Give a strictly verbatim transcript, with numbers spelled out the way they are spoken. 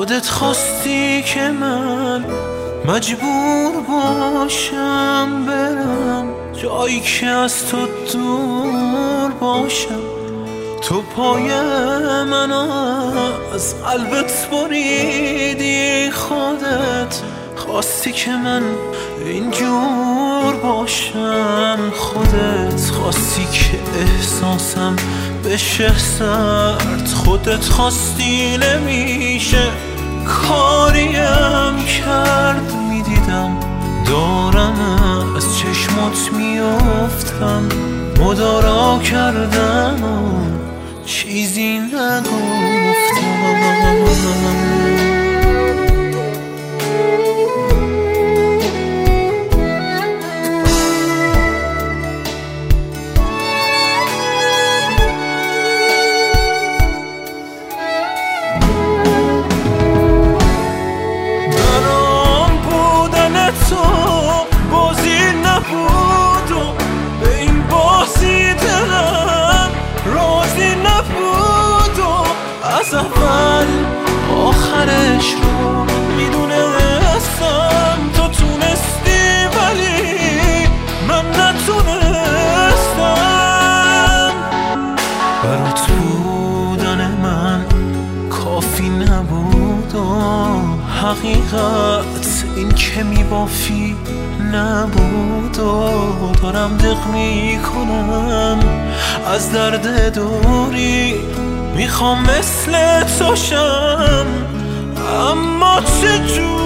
خودت خواستی که من مجبور باشم برم جایی که از تو دور باشم. تو پای من از قلبت بریدی، خودت خواستی که من اینجور باشم. خودت خواستی که احساسم بشه سرد، خودت خواستی نمیشه کاریم کرد. میدیدم دارم از چشمات میافتم، مدارا کردم و چیزی نگفتم. از اول آخرش رو میدونستم، تو تونستی ولی من نتونستم. برات بودن من کافی نبود و حقیقت این که میبافی نبود و دارم دق میکنم از درد دوری. میخوام مثل تو شم اما چجور